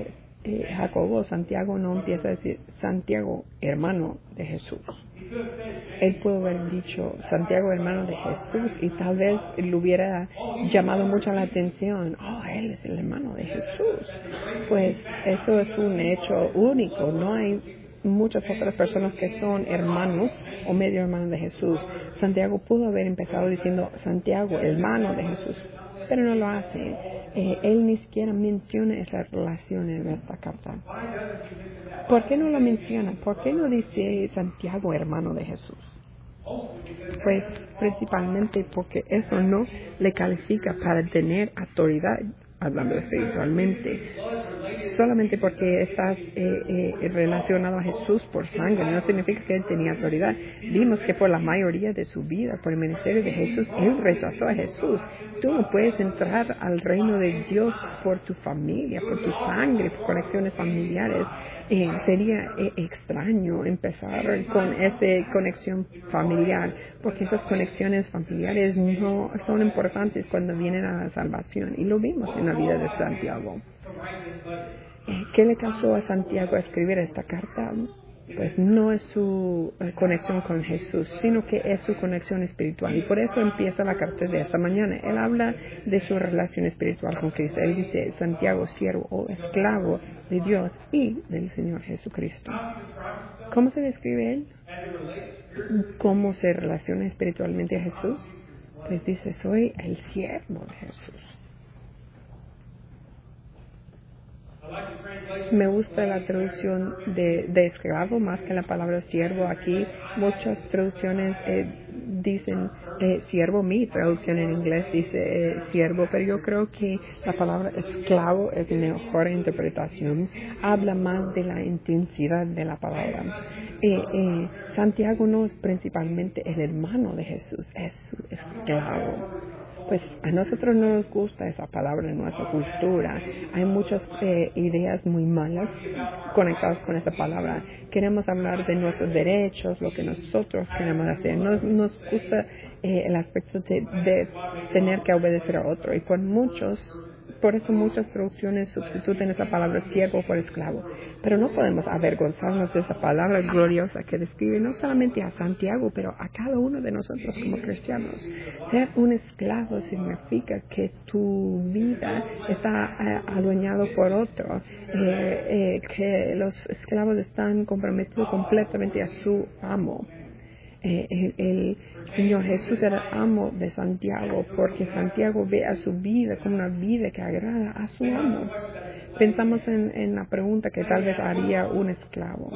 Jacobo, Santiago no empieza a decir Santiago, hermano de Jesús. Él pudo haber dicho Santiago, hermano de Jesús, y tal vez le hubiera llamado mucho la atención. Oh, él es el hermano de Jesús. Pues eso es un hecho único. No hay muchas otras personas que son hermanos o medio hermanos de Jesús. Santiago pudo haber empezado diciendo Santiago, hermano de Jesús, pero no lo hace. Él ni siquiera menciona esa relación en esta carta. ¿Por qué no lo menciona? ¿Por qué no dice Santiago, hermano de Jesús? Pues principalmente porque eso no le califica para tener autoridad, hablando espiritualmente. Solamente porque estás relacionado a Jesús por sangre no significa que él tenía autoridad. Vimos que por la mayoría de su vida, por el ministerio de Jesús, él rechazó a Jesús. Tú no puedes entrar al reino de Dios por tu familia, por tu sangre, por conexiones familiares. Sería extraño empezar con esa conexión familiar, porque esas conexiones familiares no son importantes cuando vienen a la salvación. Y lo vimos en la vida de Santiago. ¿Qué le causó a Santiago a escribir esta carta? Pues no es su conexión con Jesús, sino que es su conexión espiritual. Y por eso empieza la carta de esta mañana. Él habla de su relación espiritual con Cristo. Él dice, Santiago, siervo o esclavo de Dios y del Señor Jesucristo. ¿Cómo se describe él? ¿Cómo se relaciona espiritualmente a Jesús? Pues dice, soy el siervo de Jesús. Me gusta la traducción de esclavo más que la palabra siervo. Aquí muchas traducciones dicen siervo. Mi traducción en inglés dice siervo, pero yo creo que la palabra esclavo es mejor interpretación. Habla más de la intensidad de la palabra. Santiago no es principalmente el hermano de Jesús, es su esclavo. Pues a nosotros no nos gusta esa palabra en nuestra cultura. Hay muchas ideas muy malas conectadas con esa palabra. Queremos hablar de nuestros derechos, lo que nosotros queremos hacer. Nos gusta el aspecto de tener que obedecer a otro. Y por eso muchas traducciones sustituyen esa palabra siervo por esclavo. Pero no podemos avergonzarnos de esa palabra gloriosa que describe no solamente a Santiago, pero a cada uno de nosotros como cristianos. Ser un esclavo significa que tu vida está adueñado por otro, que los esclavos están comprometidos completamente a su amo. El Señor Jesús era amo de Santiago porque Santiago ve a su vida como una vida que agrada a su amo. Pensamos en la pregunta que tal vez haría un esclavo.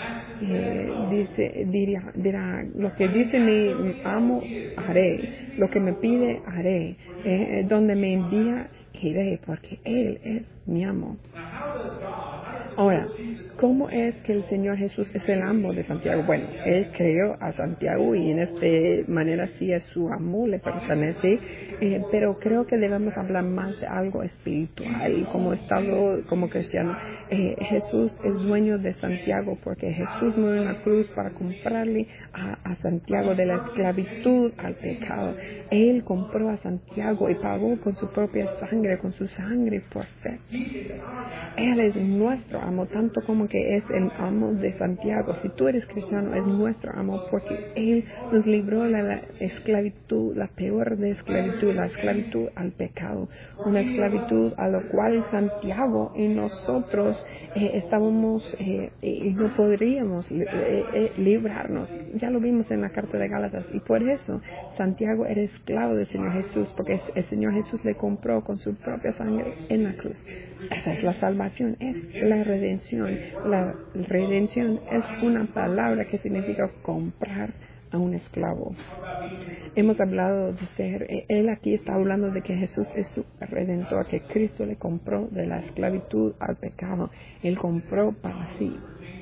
Dirá, lo que dice mi amo haré, lo que me pide haré, donde me envía iré, porque Él es mi amo. Ahora, ¿cómo es que el Señor Jesús es el amo de Santiago? Bueno, Él creó a Santiago y en esta manera sí es su amo, le pertenece, pero creo que debemos hablar más de algo espiritual, como estado, como cristiano. Jesús es dueño de Santiago porque Jesús murió en la cruz para comprarle a Santiago de la esclavitud al pecado. Él compró a Santiago y pagó con su propia sangre, con su sangre por fe. Él es nuestro amo, tanto como que es el amo de Santiago. Si tú eres cristiano, es nuestro amo porque Él nos libró de la esclavitud, la peor de esclavitud, la esclavitud al pecado. Una esclavitud a la cual Santiago y nosotros estábamos y no podríamos librarnos. Ya lo vimos en la carta de Gálatas y por eso Santiago era esclavo del Señor Jesús porque el Señor Jesús le compró con su propia sangre en la cruz. Esa es la salvación, es la redención. La redención es una palabra que significa comprar a un esclavo. Hemos hablado de ser, él aquí está hablando de que Jesús es su redentor, que Cristo le compró de la esclavitud al pecado. Él compró para sí.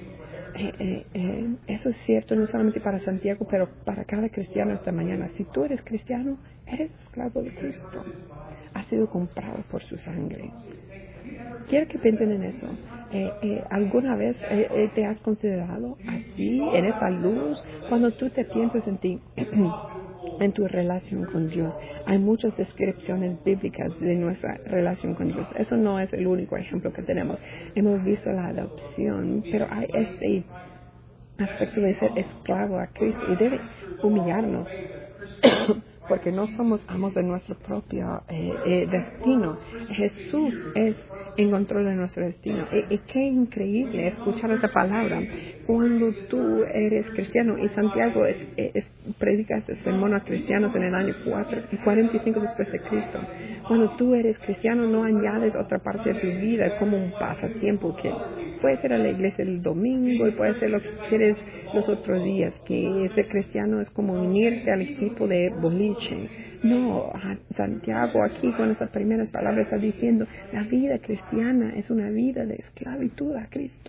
Eso es cierto no solamente para Santiago, pero para cada cristiano esta mañana. Si tú eres cristiano, eres esclavo de Cristo. Has sido comprado por su sangre. Quiero que piensen en eso. ¿Alguna vez te has considerado así, en esa luz? Cuando tú te piensas en ti, en tu relación con Dios. Hay muchas descripciones bíblicas de nuestra relación con Dios. Eso no es el único ejemplo que tenemos. Hemos visto la adopción, pero hay este aspecto de ser esclavo a Cristo y debe humillarnos. Porque no somos amos de nuestro propio destino. Jesús es en control de nuestro destino. Y qué increíble escuchar esa palabra. Cuando tú eres cristiano, y Santiago predica este sermón a cristianos en el año 45 después de Cristo. Cuando tú eres cristiano, no añades otra parte de tu vida como un pasatiempo que puede ser a la iglesia el domingo y puede ser lo que quieres los otros días, que ser cristiano es como unirte al equipo de boliche. No, Santiago aquí con estas primeras palabras está diciendo, la vida cristiana es una vida de esclavitud a Cristo.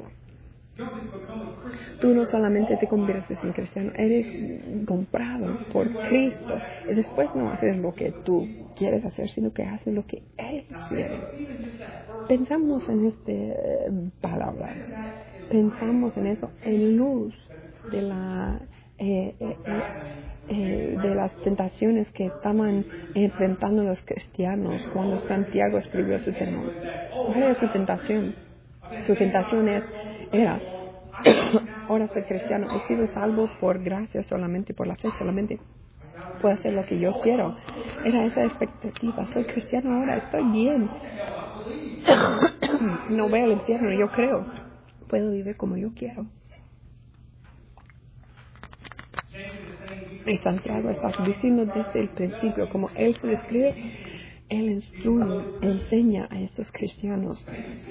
Tú no solamente te conviertes en cristiano, eres comprado por Cristo. Y después no haces lo que tú quieres hacer, sino que haces lo que Él quiere. Pensamos en esta palabra. Pensamos en eso en luz de de las tentaciones que estaban enfrentando los cristianos cuando Santiago escribió su sermón. ¿Cuál era su tentación? Su tentación era ahora soy cristiano, he sido salvo por gracia solamente, por la fe solamente, puedo hacer lo que yo quiero. Era esa expectativa, soy cristiano ahora, estoy bien, no voy al infierno, yo creo, puedo vivir como yo quiero. Y Santiago está diciendo desde el principio, como él se describe, él instruye, enseña a estos cristianos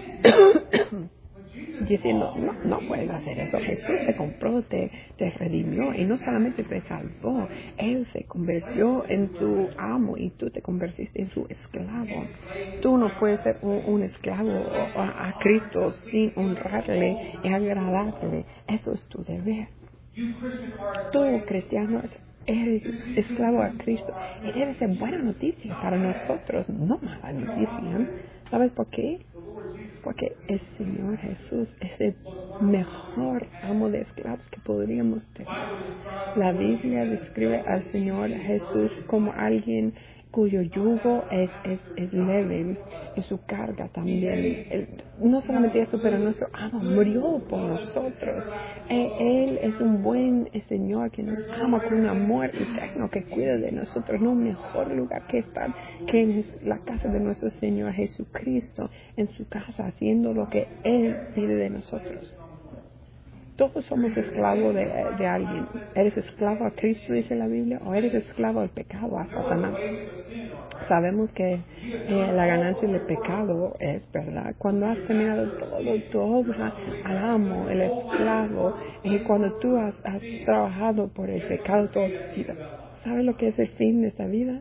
diciendo, no puedes hacer eso. Jesús te compró, te redimió y no solamente te salvó, Él se convirtió en tu amo y tú te convertiste en su esclavo. Tú no puedes ser un esclavo a Cristo sin honrarle y agradarle. Eso es tu deber. Tú, cristiano, eres esclavo a Cristo y debe ser buena noticia para nosotros, no mala noticia. ¿Sabes por qué? Porque el Señor Jesús es el mejor amo de esclavos que podríamos tener. La Biblia describe al Señor Jesús como alguien cuyo yugo es leve y su carga también. No solamente eso, pero nuestro amo murió por nosotros. Él es un buen Señor que nos ama con un amor eterno que cuida de nosotros. No mejor lugar que estar que en la casa de nuestro Señor Jesucristo, en su casa, haciendo lo que Él pide de nosotros. Todos somos esclavos de alguien. ¿Eres esclavo a Cristo, dice la Biblia, o eres esclavo al pecado, a Satanás? Sabemos que la ganancia del pecado es, ¿verdad? Cuando has terminado todo, tu obra al amo, el esclavo, cuando tú has trabajado por el pecado toda tu vida, ¿sabes lo que es el fin de esta vida?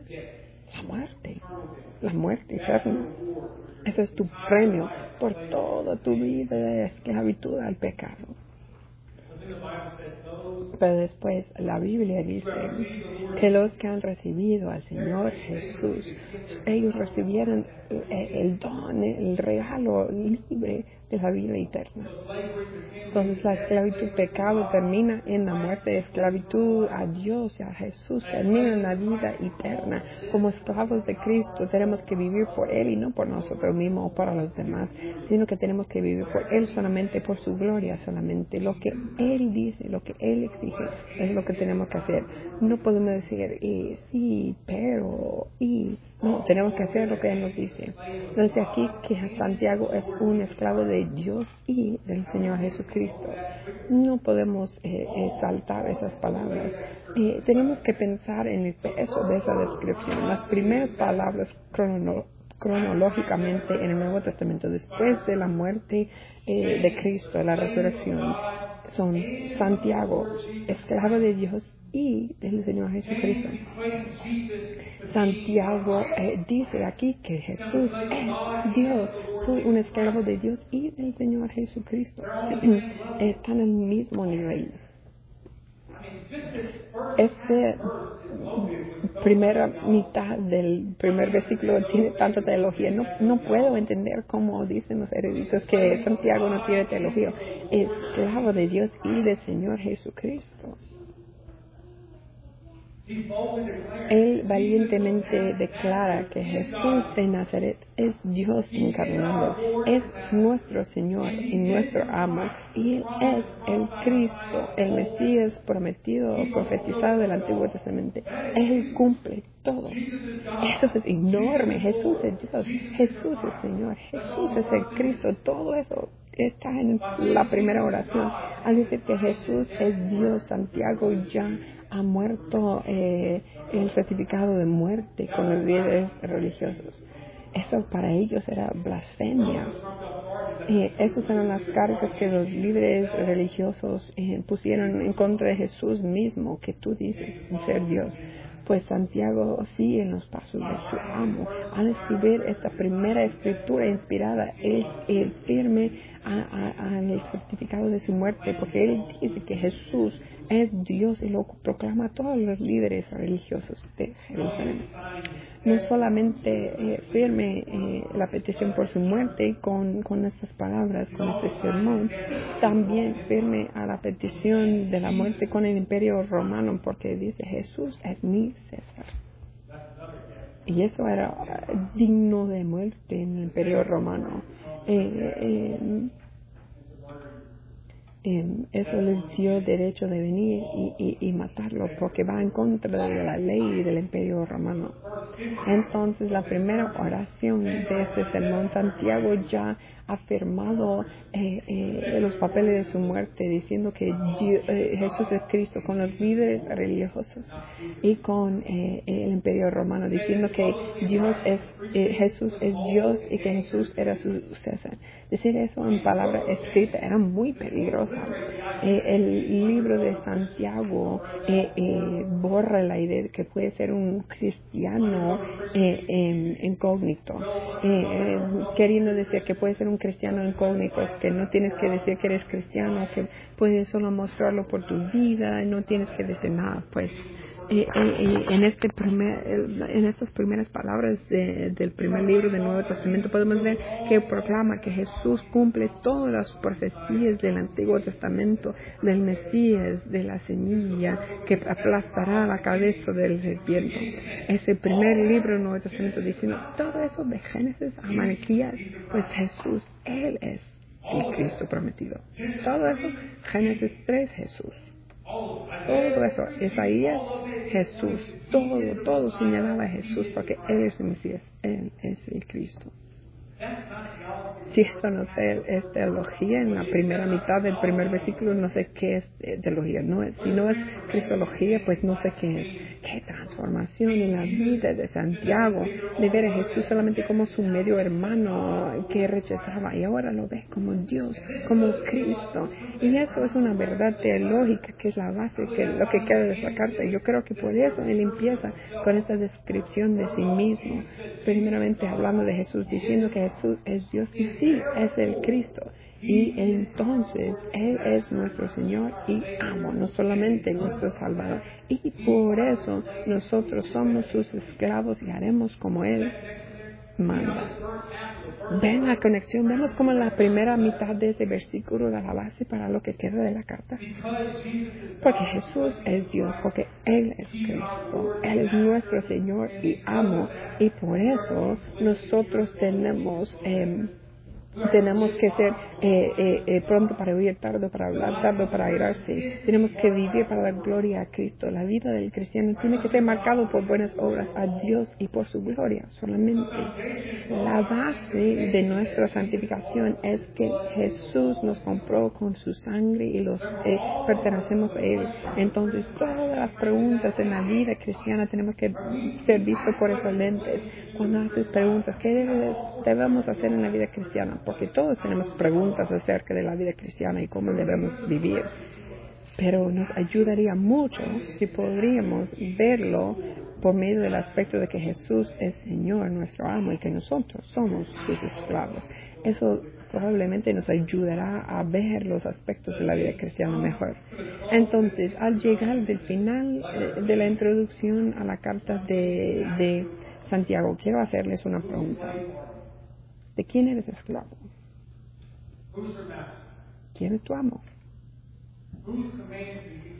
La muerte eterna. Eso es tu premio por toda tu vida de esclavitud al pecado. Pero después la Biblia dice que los que han recibido al Señor Jesús, ellos recibieron el don, el regalo libre de la vida eterna. Entonces la esclavitud pecado termina en la muerte, esclavitud a Dios y a Jesús termina en la vida eterna. Como esclavos de Cristo tenemos que vivir por Él y no por nosotros mismos o para los demás, sino que tenemos que vivir por Él solamente, por su gloria solamente. Lo que Él dice, lo que Él exige es lo que tenemos que hacer. No podemos decir, sí, pero, no, tenemos que hacer lo que Él nos dice. Entonces aquí que Santiago es un esclavo de Dios y del Señor Jesucristo. No podemos saltar esas palabras. Tenemos que pensar en el peso de esa descripción. Las primeras palabras cronológicamente en el Nuevo Testamento, después de la muerte de Cristo, de la resurrección, son Santiago, esclavo de Dios y del Señor Jesucristo. Santiago dice aquí que Jesús es Dios. Soy un esclavo de Dios y del Señor Jesucristo. Están al mismo nivel. Esta primera mitad del primer versículo tiene tanta teología. No puedo entender cómo dicen los eruditos que Santiago no tiene teología. Esclavo de Dios y del Señor Jesucristo. Él valientemente declara que Jesús de Nazaret es Dios encarnado, es nuestro Señor y nuestro amo, y Él es el Cristo, el Mesías prometido o profetizado del Antiguo Testamento. Él cumple todo. Eso es enorme. Jesús es Dios, Jesús es Señor, Jesús es el Cristo. Todo eso está en la primera oración. Al decir que Jesús es Dios, Santiago ya ha muerto el certificado de muerte con los líderes religiosos. Eso para ellos era blasfemia. Esas eran las cargas que los líderes religiosos pusieron en contra de Jesús mismo, que tú dices ser Dios. Pues Santiago sigue en los pasos de su amo. Al escribir esta primera escritura inspirada, él firme al certificado de su muerte, porque él dice que Jesús es Dios y lo proclama a todos los líderes religiosos de Jerusalén. No solamente firme la petición por su muerte con estas palabras, con este sermón, también firme a la petición de la muerte con el imperio romano, porque dice Jesús es mi César. Y eso era digno de muerte en el imperio romano. Eso les dio derecho de venir y matarlo, porque va en contra de la ley y del imperio romano. Entonces, la primera oración de este sermón, Santiago ya ha firmado los papeles de su muerte, diciendo que Jesús es Cristo, con los líderes religiosos y con el imperio romano, diciendo que Jesús es Dios y que Jesús era su César. Decir eso en palabra escrita era muy peligroso. El libro de Santiago borra la idea de que puede ser un cristiano incógnito, queriendo decir que puede ser un cristiano incógnito, que no tienes que decir que eres cristiano, que puedes solo mostrarlo por tu vida, no tienes que decir nada. Pues en estas primeras palabras del primer libro del Nuevo Testamento podemos ver que proclama que Jesús cumple todas las profecías del Antiguo Testamento, del Mesías, de la semilla que aplastará la cabeza del serpiente. Ese primer libro del Nuevo Testamento diciendo todo eso de Génesis a Malaquías, pues Jesús, Él es el Cristo prometido. Todo eso, Génesis 3, Jesús. Todo eso, Isaías, Jesús, todo señalaba a Jesús, porque Él es el Mesías, Él es el Cristo. Si esto no es teología, en la primera mitad del primer versículo no sé qué es teología. Si no es cristología, pues no sé qué es. Qué transformación en la vida de Santiago, de ver a Jesús solamente como su medio hermano que rechazaba, y ahora lo ve como Dios, como Cristo. Y eso es una verdad teológica que es la base, que lo que queda de esta carta. Yo creo que por eso él empieza con esta descripción de sí mismo, primeramente hablando de Jesús, diciendo que Jesús es Dios y sí, es el Cristo. Y entonces Él es nuestro Señor y amo, no solamente nuestro Salvador. Y por eso nosotros somos sus esclavos y haremos como Él manda. Ven la conexión, vemos como en la primera mitad de ese versículo da la base para lo que queda de la carta. Porque Jesús es Dios, porque Él es Cristo, Él es nuestro Señor y amo. Y por eso nosotros tenemos que ser pronto para oír, tarde para hablar, tarde para airarse. Tenemos que vivir para dar gloria a Cristo. La vida del cristiano tiene que ser marcado por buenas obras a Dios y por su gloria solamente. La base de nuestra santificación es que Jesús nos compró con su sangre y pertenecemos a Él. Entonces todas las preguntas en la vida cristiana tenemos que ser vistos por esos lentes. Cuando haces preguntas, ¿qué debemos hacer en la vida cristiana? Porque todos tenemos preguntas acerca de la vida cristiana y cómo debemos vivir. Pero nos ayudaría mucho si podríamos verlo por medio del aspecto de que Jesús es Señor, nuestro amo, y que nosotros somos sus esclavos. Eso probablemente nos ayudará a ver los aspectos de la vida cristiana mejor. Entonces, al llegar del final de la introducción a la carta de Santiago, quiero hacerles una pregunta. ¿De quién eres esclavo? ¿Quién es tu amo?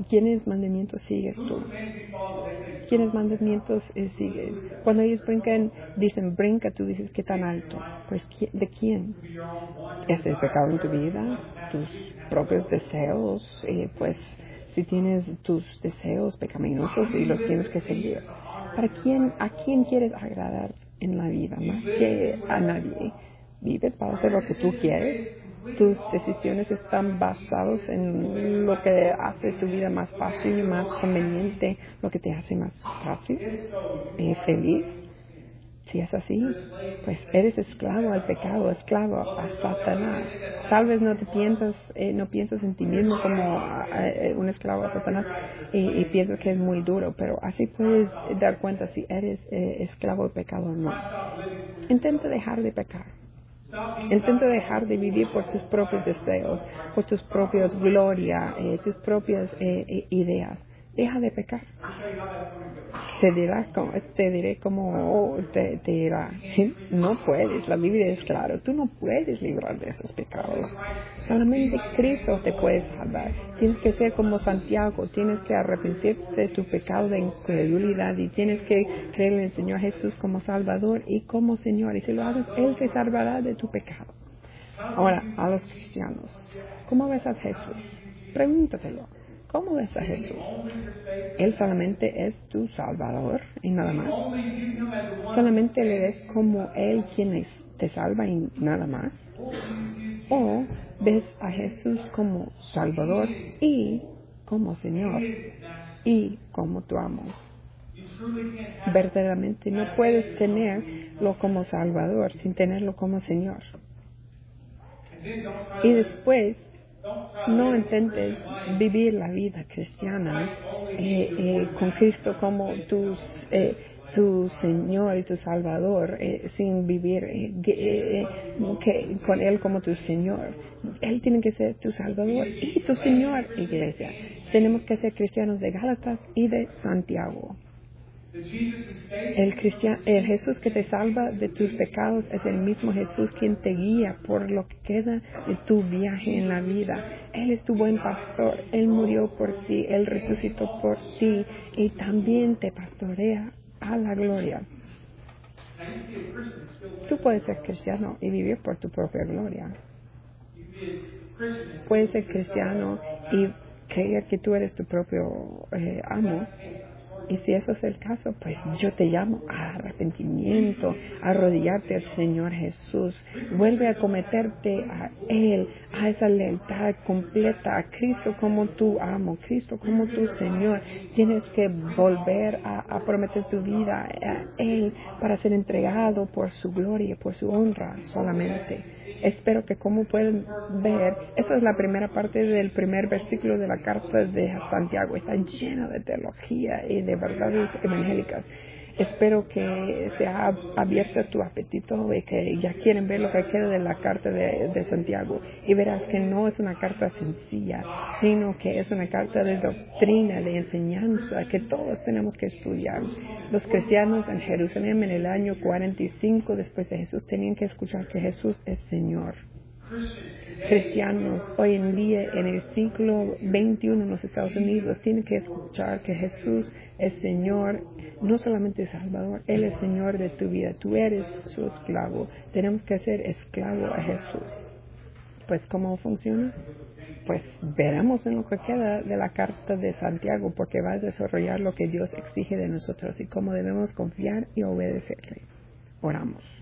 ¿Quiénes mandamientos sigues tú? ¿Quiénes mandamientos sigues? Cuando ellos brincan, dicen brinca, tú dices ¿qué tan alto? Pues ¿de quién? ¿Es el pecado en tu vida? ¿Tus propios deseos? Pues si tienes tus deseos pecaminosos y los tienes que seguir. ¿A quién quieres agradar en la vida? Más que a nadie. ¿Vives para hacer lo que tú quieres? ¿Tus decisiones están basadas en lo que hace tu vida más fácil y más conveniente, lo que te hace más fácil, feliz? Si es así, pues eres esclavo al pecado, esclavo a Satanás. Tal vez no piensas en ti mismo como un esclavo a Satanás y piensas que es muy duro, pero así puedes dar cuenta si eres esclavo del pecado o no. Intenta dejar de pecar. Intenta dejar de vivir por tus propios deseos, por tus propias glorias, tus propias ideas. Deja de pecar. Te diré como te dirá. No puedes, la Biblia es claro, tú no puedes librar de esos pecados. Solamente Cristo te puede salvar. Tienes que ser como Santiago, tienes que arrepentirte de tu pecado de incredulidad y tienes que creer en el Señor Jesús como Salvador y como Señor. Y si lo haces, Él te salvará de tu pecado. Ahora, a los cristianos, ¿cómo ves a Jesús? Pregúntatelo. ¿Cómo ves a Jesús? ¿Él solamente es tu Salvador y nada más? ¿Solamente le ves como Él quien te salva y nada más? ¿O ves a Jesús como Salvador y como Señor y como tu amo? Verdaderamente no puedes tenerlo como Salvador sin tenerlo como Señor. Y después, no intentes vivir la vida cristiana con Cristo como tu Señor y tu Salvador, sin vivir con Él como tu Señor. Él tiene que ser tu Salvador y tu Señor, iglesia. Tenemos que ser cristianos de Gálatas y de Santiago. El Jesús que te salva de tus pecados es el mismo Jesús quien te guía por lo que queda de tu viaje en la vida. Él es tu buen pastor, Él murió por ti, Él resucitó por ti y también te pastorea a la gloria. Tú puedes ser cristiano y vivir por tu propia gloria. Puedes ser cristiano y creer que tú eres tu propio amo. Y si eso es el caso, pues yo te llamo a arrepentimiento, a arrodillarte al Señor Jesús. Vuelve a cometerte a Él, a esa lealtad completa, a Cristo como tu amo, Cristo como tu Señor. Tienes que volver a prometer tu vida a Él para ser entregado por su gloria, por su honra solamente. Espero que como pueden ver, esta es la primera parte del primer versículo de la carta de Santiago. Está llena de teología y de verdades evangélicas. Espero que se ha abierto tu apetito y que ya quieren ver lo que queda de la carta de Santiago. Y verás que no es una carta sencilla, sino que es una carta de doctrina, de enseñanza, que todos tenemos que estudiar. Los cristianos en Jerusalén en el año 45 después de Jesús tenían que escuchar que Jesús es Señor. Cristianos hoy en día en el siglo XXI en los Estados Unidos tienen que escuchar que Jesús es Señor, no solamente Salvador, Él es Señor de tu vida, tú eres su esclavo. Tenemos que ser esclavo a Jesús. Pues ¿cómo funciona? Pues veremos en lo que queda de la carta de Santiago, porque va a desarrollar lo que Dios exige de nosotros y cómo debemos confiar y obedecerle. Oramos.